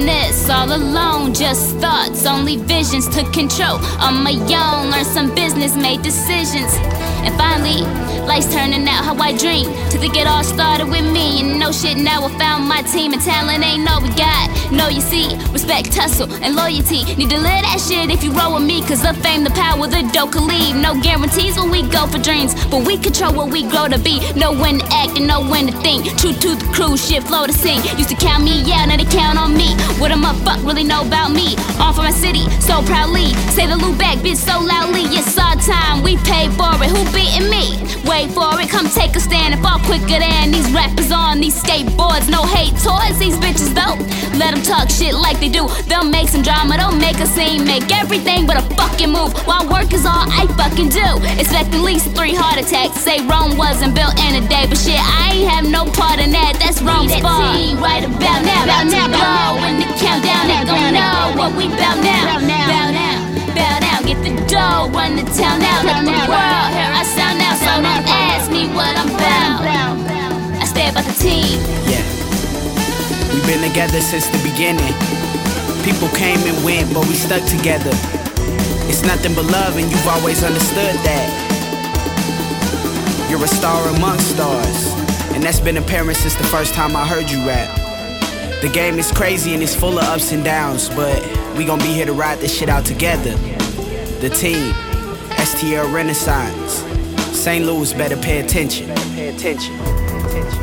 this all alone, just thoughts, only visions took control on my own. Learned some business, made decisions, and finally life's turning out how I dream. Till they get all started with me, and no shit, now I found my team. And talent ain't all we got, no, you see, respect, hustle, and loyalty. Need to live that shit if you roll with me, cause the fame, the power, the dough can leave. No guarantees when we go for dreams, but we control what we grow to be. Know when to act and know when to think. True to the cruise ship, flow to sing. Used to count me out, now they count on me. What a motherfucker really know about me? On for my city, so proudly. Say the loop back, bitch, so loudly. It's our time, we paid for it. Who beating me? Wait for it, come take a stand and fall quicker than these rappers on these skateboards. No hate towards these bitches though. Let them talk shit like they do. They'll make some drama, don't make a scene. Make everything but a fucking move, while work is all I fucking do. Expect at least 3 heart attacks. Say Rome wasn't built in a day, but shit, I ain't have no part in that. That's Rome's fault. Right about now, about to blow. When the countdown, they gon' know what we bout now. Bow down, bow down, get the dough, run the town now. Let the world hear our sound now. So don't ask me what I'm bout. I stay about the team. Yeah, we've been together since the beginning. People came and went, but we stuck together. It's nothing but love, and you've always understood that. You're a star amongst stars, and that's been apparent since the first time I heard you rap. The game is crazy and it's full of ups and downs, but we gon' be here to ride this shit out together. The team, STL Renaissance. St. Louis better pay attention.